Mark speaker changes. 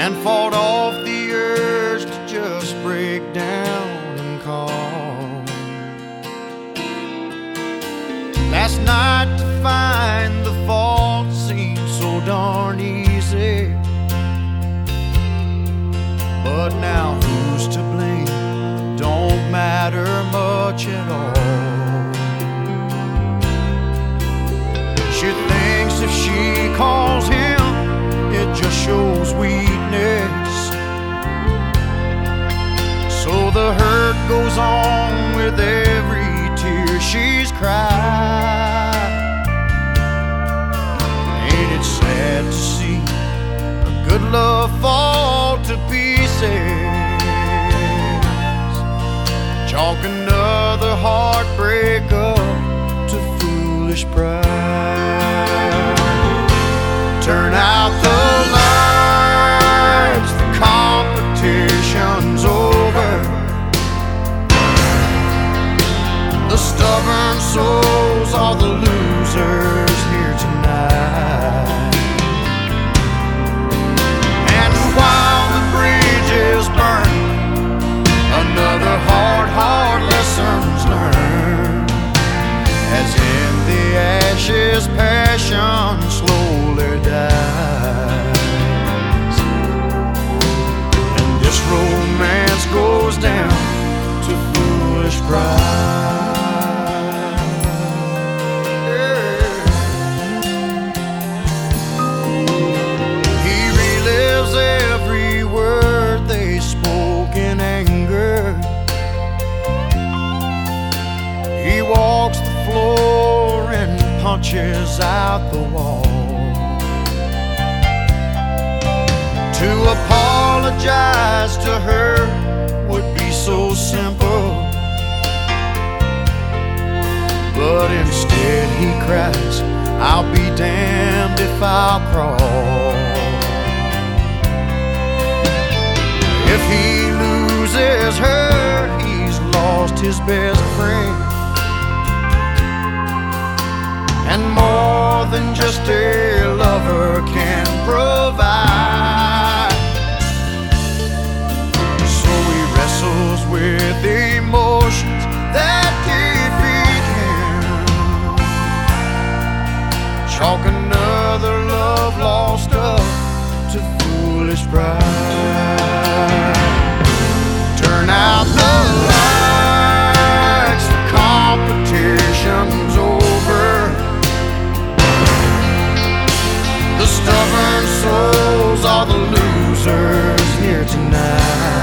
Speaker 1: and fought off the urge to just break down and call. Last night to find the fault seemed so darn easy, but now who's to blame don't matter much at all. She thinks if she calls him, it just shows weakness. So the hurt goes on with every tear she's cried. Ain't it sad to see a good love fall to pieces? Chalk another heartbreak up to foolish pride. Turn out the lights, the competition's over. The stubborn souls are the losers here tonight. And while the bridge is burning, another hard lesson's learned. As in the ashes, passion slowly dies, and this romance goes down to foolish pride. He relives every word they spoke in anger. He walks the floor and punches out the wall. To apologize to her would be so simple, but instead he cries, I'll be damned if I'll crawl. If he loses her, he's lost his best friend, and more than just a lover can provide. So he wrestles with emotions that defeat him. Chalk another love lost up to foolish pride. Turn out the lights, the competition's over. The stubborn souls are the losers here tonight.